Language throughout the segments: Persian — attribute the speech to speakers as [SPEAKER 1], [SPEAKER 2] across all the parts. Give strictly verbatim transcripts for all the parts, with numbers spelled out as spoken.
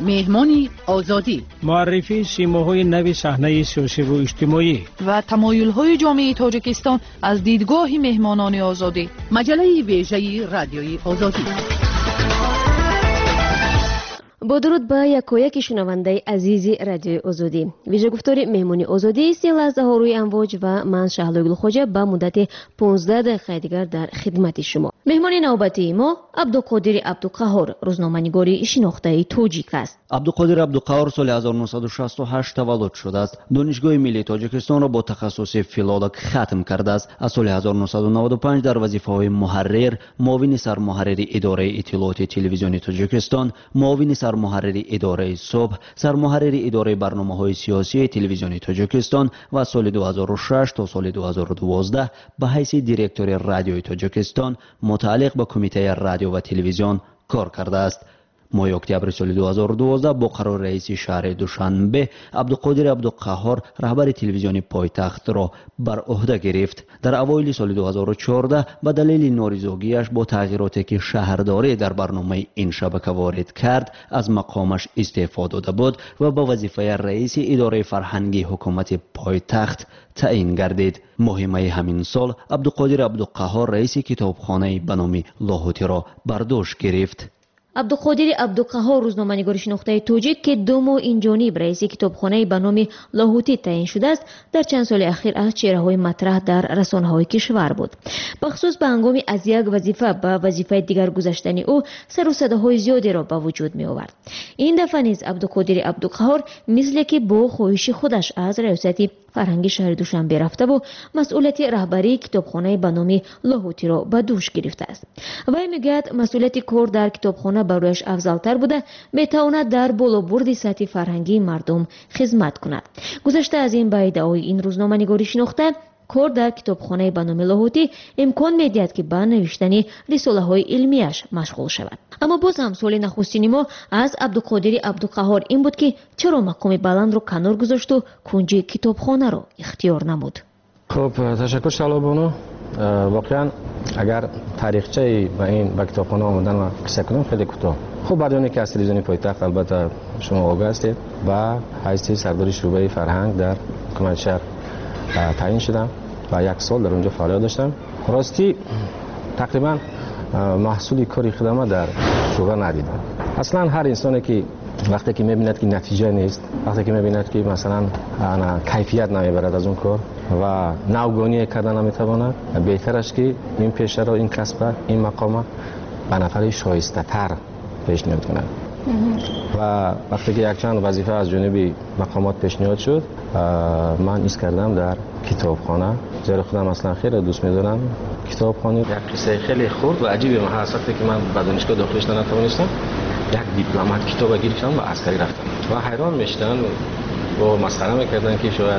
[SPEAKER 1] مهمان آزادی،
[SPEAKER 2] معرفی سیماهای نو صحنه سیاسی و اجتماعی
[SPEAKER 3] و تمایل‌های جامعه تاجیکستان از دیدگاه مهمانان آزادی.
[SPEAKER 1] مجله ویژه رادیوی آزادی.
[SPEAKER 4] با درود به یکایک شنونده عزیز رادیوی آزادی. ویژه گفتار مهمانی آزادی است. لحظه ها روی امواج و من شهلا گلخوجه به مدت پانزده دقیقه دیگر در خدمت شما. مهمان نوبتی ما عبدالقادر عبدالقهار، روزنامه‌نگاری شناخته تاجیک است.
[SPEAKER 5] عبدالقادر عبدالقهار سال هزار و نهصد و شصت و هشت تولد شده است. دانشگاه ملی تاجیکستان را با تخصص فیلولوگ ختم کرده است. از سال هزار و نهصد و نود و پنج در وظیفه‌های محرر، معاون سرمحرر اداره اطلاعات تلویزیونی تاجیکستان، معاون سرمحرر اداره صبح، سرمحرر اداره برنامه‌های سیاسی تلویزیونی تاجیکستان و سال دو هزار و شش تا سال دو هزار و دوازده به حیث دیرکتور رادیوی تاجیکستان متعلق به کمیته رادیو و تلویزیون کار کرده است. ماه اکتبر سال دو هزار و دوازده با قرار رئیس شهر دوشنبه عبدالقادر عبدالقهار رهبر تلویزیون پایتخت را بر عهده گرفت. در اوایل سال دو هزار و چهارده به دلیل نارضایتی‌اش با تغییراتی که شهرداری در برنامه این شبکه وارد کرد از مقامش استعفا داده بود و به وظیفه رئیس اداره فرهنگی حکومت پایتخت تعیین گردید. ماه می همین سال عبدالقادر عبدالقهار رئیس کتابخانه به نام لاهوتی را بر دوش گرفت.
[SPEAKER 4] عبدالقادر عبدالقهار روزنامه‌نگار شناخته تاجیک که دو ماه این جانب رئیس کتابخانه به نام لاهوتی تعیین شده است، در چند سال اخیر از چهره‌های مطرح در رسانه‌های کشور بود. بخصوص به هنگام از یک وظیفه به وظیفه دیگر گذشتن او سر و صداهای زیادی را به وجود می آورد. این دفعه نیز عبدالقادر عبدالقهار مثل که با خواهش خودش از ریاست فرهنگی شهر دوشنبه رفته و مسئولیت رهبری کتابخانه به نام لاهوتی را به دوش گرفته است. وی میگوید مسئولیت کار در کتابخانه برایش افضل‌تر بوده، میتواند در بالابرد سطح فرهنگی مردم خدمت کند. گذشته از این به ادعای این روزنامه‌نگاری شناخته، کار در کتابخانه به نام لاهوتی امکان میدهد که به نوشتن رساله‌های علمیش مشغول شود. اما باز هم سوال نخستین ما از عبدالقادر عبدالقهار این بود که چرا مقام بلند رو کنار گذاشت و کنج کتابخانه رو اختیار نمود.
[SPEAKER 6] خب تشکر شهلا بانو. واقعا اگر تاریخچه به این به کتابخانه آمدن و قصه کنم خیلی کوتاه. خب بعد از اینکه از تلویزیون پایتخت البته شما آگاه هستید و حیث سردار شعبه فرهنگ در حکومت شهر تعیین شدم و یک سال در اونجا فعالیت داشتم. راستی تقریبا محصول کاری خدمت در شعبه ندیدم. اصلا هر انسانی که وقتی که میبیند که نتیجه نیست، وقتی که میبیند که مثلا کیفیت نمیبرد از اون کار و نوگانی کردن نمیتواند، بهتر است که این پیشه را، این کسب، این مقام به نفر شایسته تر پیشنهاد کند. و وقتی که یک چند وظیفه از جانب مقامات پیشنهاد شد، من ایست کردم در کتابخانه. زیرا خودم اصلا خیلی دوست می‌دارم کتابخانه. یک قصه خیلی خرد و عجیبه. من هر وقتی که من به دانشگاه داخل شدم نتوانستم یک دیپلمات کتاب گرفتم و عسکری رفتم و حیران میشدن و مسخره میکردن که شاید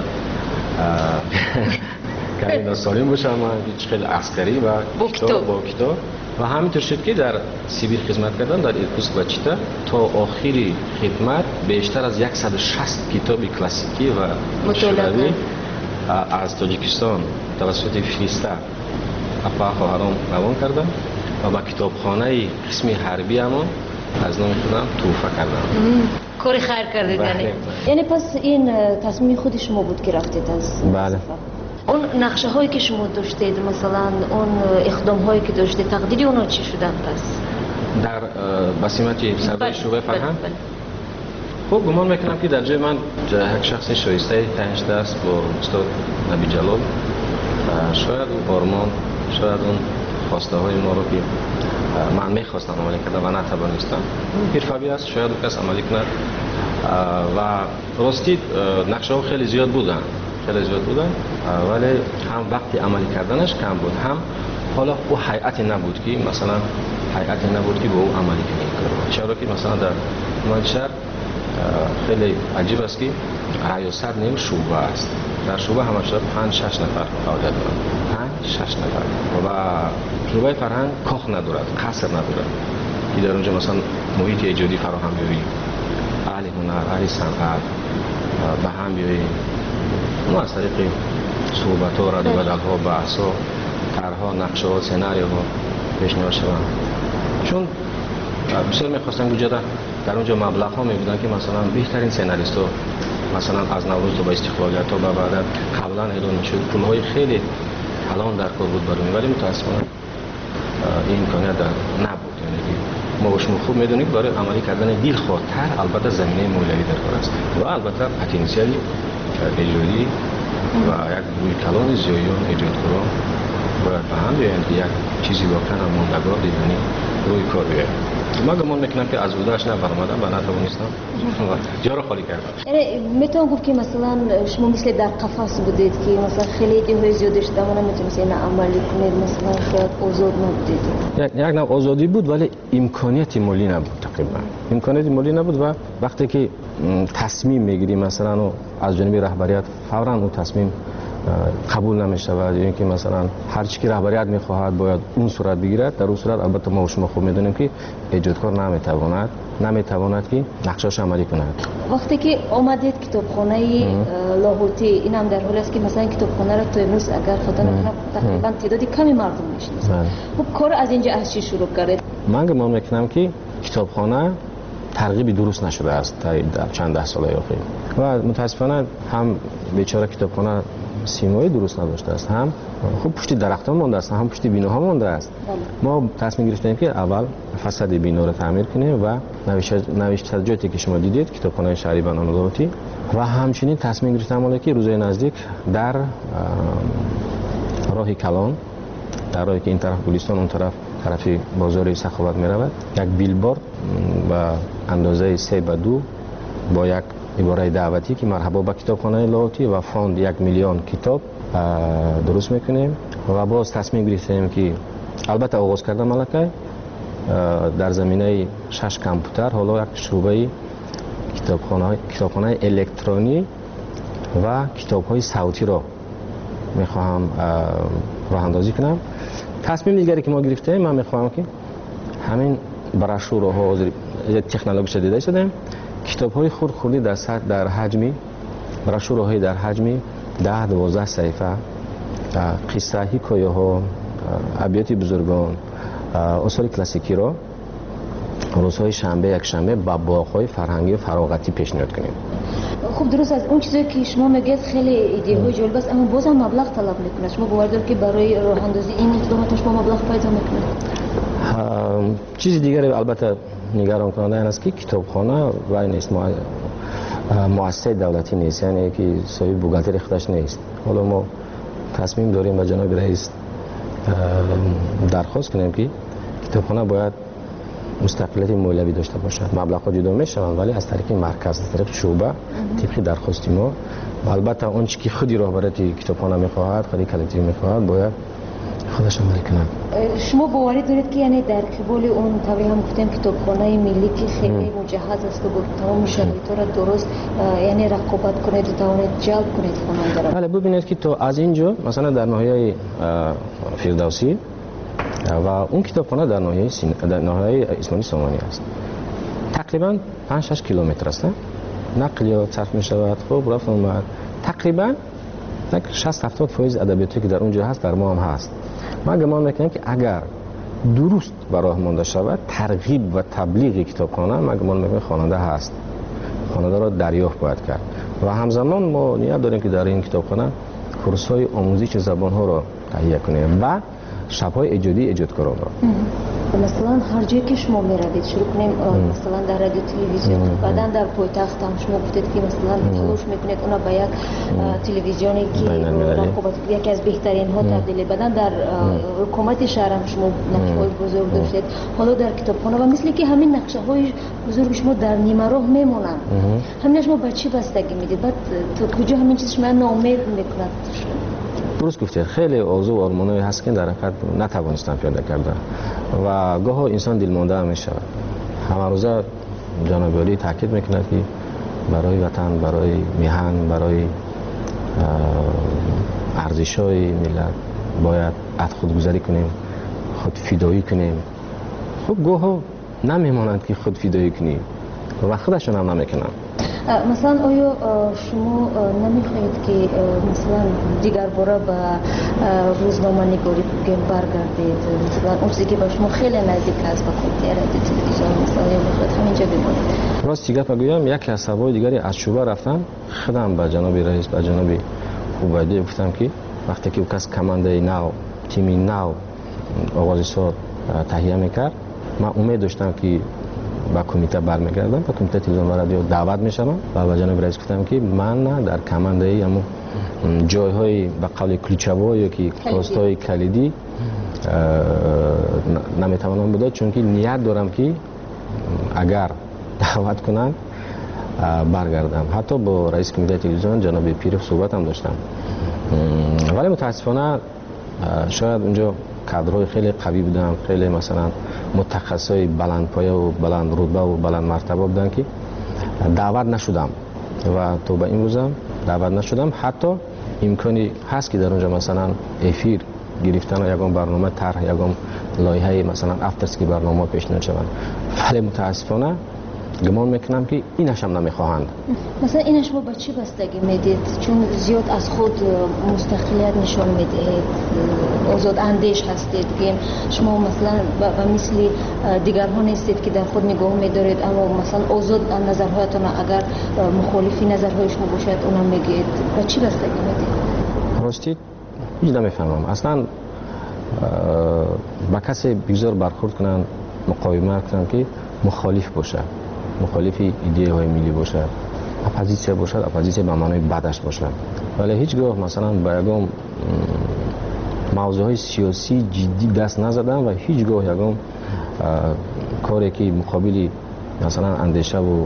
[SPEAKER 6] کمی ناسالم باشم من خیلی عسکری و
[SPEAKER 3] با کتاب
[SPEAKER 6] با کتاب و همینطور شد که در سیبیر خدمت کردم در ایرکوتسک و چیتا تا آخری خدمت بیشتر از صد و شصت کتاب کلاسیکی و شوروی از تاجیکستان توسط فیستا اپا خواهرام روان کردم و با کتابخانه قسمی حربی هم از نام خودم توفه کردم.
[SPEAKER 4] کاری خیر کردید یعنی. یعنی پس این تصمیم خود شما بود که رفتید از
[SPEAKER 6] بله.
[SPEAKER 4] اون نقشه هایی که شما داشتید، مثلا اون اقدام هایی که داشتید، تقدیری اونا چی شدن پس؟
[SPEAKER 6] در بسیمت سردار شعبه فرهنگ؟ خب گمان میکنم که در جای من یک شخص شایسته تعیین شده است با استاد نبی جلال. شاید اون آرمان، شاید اون خواسته های ما رو که من میخواستم عملی کردم و نتوانستم، حرفه‌ای است، شاید اون کس عملی کند. و راستی نقشه ها خیلی زیاد بودن خیلی زیاد بودن ولی هم وقتی عملی کردنش کم بود، هم حالا او هیئتی نبود که مثلا هیئتی نبود که با او عملی کنه. چرا که مثلا در منشر خیلی عجیب است که ریاست نیم شعبه است. در شعبه همش پنج شش نفر فعالیت دارند. پنج شش نفر و شعبه فرهنگ کاخ ندارد، قصر ندارد که در اونجا مثلا محیط ایجادی فراهم بیاری، اهل هنر، اهل صنعت به هم بیاری. ما از طریق صحبت ها، رد و بدل ها، بحث ها، طرح‌ها، نقشه ها، سناریو ها پیشنهاد شوند. چون بسیار میخواستم وجود در اونجا مبلغ ها میبودن که مثلا بهترین سیناریست ها مثلا از نوروز تا به استقلال تا به بعد قبلا اعلان میشد، پول های خیلی الان در کار بود برای، ولی متاسفانه این امکانیت نبود. یعنی ما با شما خوب میدونید برای عملی کردن دیل خاطر البته زمینه مولوی در کار است و البته پتانسیل ایجادی و یک روی کلان زیایان ایجادکاران باید به هم بیایند که یک چیزی واقعا ماندگار یعنی روی کار بیاید. ما گمان میکنم که از بودش نفرمادم و نتوانستم جا را خالی کردم.
[SPEAKER 4] یعنی میتونم گفت که مثلا شما مثل در قفس بودید که مثلا خیلی ایده زیاده شده اما نمیتونید این عملی کنید، مثلا شاید آزاد نبودید.
[SPEAKER 6] یک یک نوع آزادی بود ولی امکانیت مالی نبود تقریبا. امکانیت مالی نبود و وقتی که تصمیم میگیری مثلا از جانب رهبریت فوراً اون تصمیم قبول نمی‌شود، یعنی که مثلا هر چی که رهبریت می‌خواهد باید اون صورت بگیرد. در اون صورت البته ما و شما خوب می‌دونیم که ایجادکار نمی‌تواند نمی‌تواند که نقشه‌اش عملی کند.
[SPEAKER 4] وقتی که آمدید کتابخانه لاهوتی، این هم در حالی است که مثلا کتابخانه را تو امروز اگر خدا نکنه تقریبا تعداد کمی مردم می‌شناسند. خب کار از اینجا از چی شروع کردید؟
[SPEAKER 6] من گمان می‌کنم که کتابخانه ترغیبی درست نشده است در چند ده سال اخیر و متاسفانه هم بیچاره کتابخانه سیمایی درست نداشته است، هم خوب پشت درختان مانده است، هم پشت بیناها مانده است. ما تصمیم گرفتیم که اول فساد بینا را تعمیر کنیم و نوشتجاتی که شما دیدید کتابخانه شهری بنان لاهوتی و همچنین تصمیم گرفتیم که روزهای نزدیک در راه کلان، در راهی که این طرف گلستان اون طرف طرفی بازار سخاوت می رود، یک بیلبورد و اندازه سه به دو با یک عباره دعوتی که مرحبا به کتابخانه لاهوتی و فاند یک میلیون کتاب درست میکنیم و باز تصمیم گرفتیم که البته آغاز کردن ملکه در زمینه شش کامپیوتر حالا یک شعبه کتابخانه کتابخانه الکترونی و کتاب‌های صوتی را میخواهم راه اندازی کنم. تصمیم دیگری که ما گرفتیم من میخواهم که همین براشورها تکنولوژی شدیده شدیم کتاب‌های خرد خردی در سطح در حجمی براشورهای در حجمی ده دوازده صفحه قصه حکایه ها ابیات بزرگان آثار کلاسیکی را روزهای شنبه یک شنبه با باغ‌های فرهنگی و فراغتی پیشنهاد کنیم.
[SPEAKER 4] خب درست از اون چیزی که شما میگید خیلی ایده های جالب است اما بازم مبلغ طلب میکنه. شما باور دارید که برای راه اندازی این اقدامات شما مبلغ پیدا میکنید؟
[SPEAKER 6] چیز دیگری البته نگران کننده این است که کتابخانه و نیست مؤسسه دولتی نیست، یعنی که صاحب بوغالتری خودش نیست. حالا ما تصمیم داریم و جناب رئیس درخواست کنیم که کتابخانه باید مستقلیت مولوی داشته باشد. مبلغ‌ها جدا میشوند ولی از طریق مرکز، از طریق شعبه طبق درخواست ما و البته اون چیزی که خودی رهبری کتابخانه میخواهد، خودی کلکتیو میخواهد باید خودش عمل کنند.
[SPEAKER 4] شما باوری دارید که یعنی در قبال اون طبعی هم گفتیم کتابخانه ملی که خیلی مجهز است و با تمام شرایط را درست یعنی رقابت کنید و توانید جلب کنید خواننده را.
[SPEAKER 6] بله ببینید که تو از اینجا مثلا در ناحیه فردوسی و اون کتابخانه در ناحیه سین... در ناحیه اسمانی سامانی است. تقریبا پنج شش کیلومتر است. نقلیات صرف می شود. خب رفت اومد. تقریبا یک شصت هفتاد درصد ادبیاتی که در اونجا هست در ما هم هست. من گمان میکنم که اگر درست به راه مانده شود ترغیب و تبلیغ کتابخانه من گمان میکنم خواننده هست. خواننده را دریافت باید کرد. و همزمان ما نیت داریم که در این کتابخانه کورس‌های آموزش زبان‌ها را تهیه کنیم و شب‌های ایجادی ایجادکاران را.
[SPEAKER 4] مثلا هر جایی که شما میروید شروع کنیم مثلا در رادیو تلویزیون بعداً در پایتخت هم شما گفتید که مثلا تلاش میکنید اونا به یک تلویزیونی که رقابت یکی از بهترین ها تبدیل بعداً در حکومت شهر هم شما نقشه‌های بزرگ داشتید. حالا در کتابخانه و مثل که همین نقشه‌های بزرگ شما در نیمه راه میمونن. همین شما به چی بستگی میدید؟ بعد تا کجا همین چیز شما ناامید میکند؟
[SPEAKER 6] درست گفتید خیلی آرزو و آرمانایی هست که در حقیقت نتوانستم پیاده کردن و گاه انسان دلمانده هم میشود. همه روزه جناب عالی تاکید میکند که برای وطن، برای میهن، برای ارزش‌های ملت باید از خودگذری کنیم، خود فدایی کنیم. خب گاه نمیمانند که خود فدایی کنیم و خودشون هم نمیکنن.
[SPEAKER 4] مثلا آیا شما نمیخواهید که مثلا دیگر باره به روزنامه نگاری برگردید؟ مثلا اون چیزی که با شما خیلی نزدیک است با کمیته رادیو تلویزیون مثلا میخواهید همینجا بمانید؟
[SPEAKER 6] راستی گپ بگویم یکی از سوای دیگری از شوبه رفتم خودم به جناب رئیس به جناب عبیدی گفتم که وقتی که کس کمانده نو تیمی نو آغاز سال تهیه میکرد من امید داشتم که با کمیته برمیگردم با کمیته تلویزیون و رادیو دعوت میشم و به جناب رئیس گفتم که من در کمانده همون جایهای به قول کلیچه‌ها یا که پست‌های کلیدی نمیتوانم بده چون که نیت دارم که اگر دعوت کنن برگردم. حتی با رئیس کمیته تلویزیون جناب پیرف صحبت هم داشتم ولی متاسفانه شاید اونجا کادرهای خیلی قوی بودن، خیلی مثلا متخصصای بلند پایه و بلند رتبه و بلند مرتبه بودن که دعوت نشدم و تو به این روزم دعوت نشدم. حتی امکانی هست که در اونجا مثلا افیر گرفتن یگان برنامه طرح یگان لایحه مثلا افترسکی برنامه پیشنهاد شوند ولی متاسفانه گمان میکنم که اینش هم نمیخواهند.
[SPEAKER 4] مثلا اینش با چی بستگی میدید؟ چون زیاد از خود مستقلیت نشان میدید، آزاد اندیش هستید که شما مثلا و مثل دیگرها نیستید که در خود نگاه میدارید اما مثلا آزاد نظرهایتان اگر مخالفی نظرهای شما باشد اونم میگید. با چی بستگی میدید؟
[SPEAKER 6] راستی هیچ نمیفهمم اصلا با کسی بیزار برخورد کنن مقاومت کنن که مخالف باشه، مخالف ایده های ملی باشه، اپوزیسیون باشه، اپوزیسیون به معنای بدش باشه. ولی هیچگاه مثلا با یگام موضوع های سیاسی جدی دست نزدم و هیچگاه یگام کاری که مقابل مثلا اندیشه و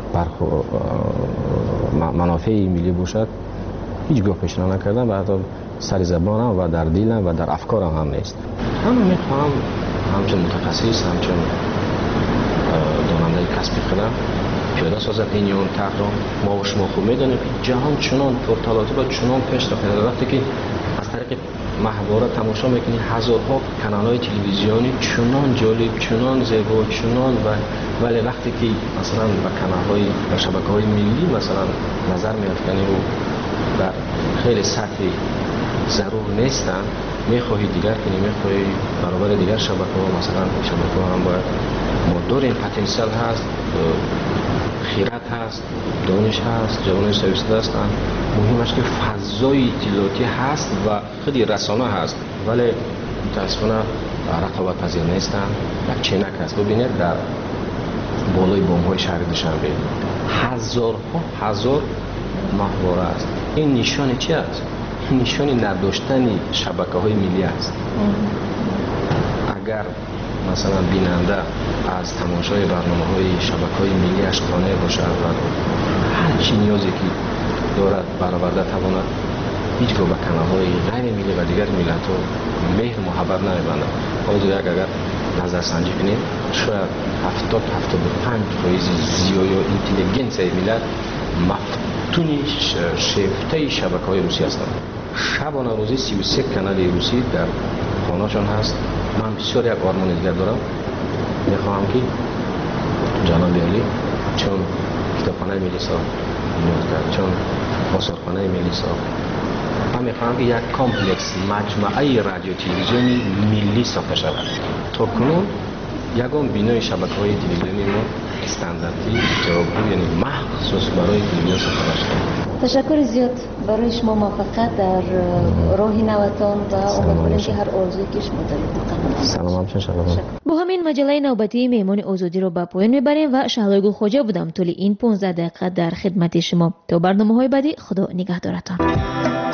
[SPEAKER 6] منافع ملی باشد هیچگاه پیشنهاد نکردم و حتی سر زبانم و در دلم و در افکارم هم نیست. من میخوام همچون متخصص همچون داننده کسب خودم پیاده سازد این یا اون تقرام. ما و شما خوب میدانیم که جهان چنان پرتلاطم و چنان پیش رفته وقتی که از طریق محواره تماشا میکنی هزارها کانال‌های تلویزیونی چنان جالب چنان زیبا چنان و ولی وقتی که مثلا به کانال‌های و شبکه‌های ملی مثلا نظر میافکنی و در خیلی سطح ضرور نیستن میخواهی دیگر کنی میخواهی برابر دیگر شبکه‌ها مثلا شبکه‌ها هم باید ما داریم پتانسیل هست، خیرات هست، دانش هست، جوانای سویسته هستن. مهمش که فضای اطلاعاتی هست و خیلی رسانه هست ولی متاسفانه رقابت پذیر نیستن و چینک هست. ببینید در بالای بام‌های شهر دوشنبه هزارها هزار محوره است. این نشان چی است؟ نشان نداشتن شبکه‌های ملی است. اگر مثلا بیننده از تماشای برنامه‌های شبکه‌های ملی اش قانع باشد و هر چی نیازی که دارد برآورده تواند هیچگاه به کانال‌های غیر ملی و دیگر ملت‌ها مهر محبت نمی‌بندد. حالا اگر نظرسنجی کنیم شاید هفتاد تا هفتاد و پنج فیصد زیای و اینتلیجنس ملت مفتون شیفته شبکه‌های روسی هستند. شبانه روزی سی و سه کانال روسی در خانه‌شان هست. من بسیار یک آرمان دیگر دارم، میخواهم که جناب عالی چون کتابخانه ملی ساخت کرد، چون آثارخانه ملی ساخت، من میخواهم که یک کامپلکس مجموعه رادیو تلویزیونی ملی ساخته شود. تا کنون یگان بینای شبکه‌های تلویزیونی ما استانداردی جوابگو یعنی مخصوص برای تلویزیون ساخته شده.
[SPEAKER 4] تشکر زیاد برای شما موفقیت در راه نوتان و امیدوارم که هر آرزویی که شما دارید.
[SPEAKER 6] سلام همچنین.
[SPEAKER 4] با همین مجله نوبتی میمون آزادی رو به پایان میبریم و شهلای گل خوجا بودم طول این پانزده دقیقه در خدمت شما. تا برنامه‌های بعدی خدا نگهدارتان.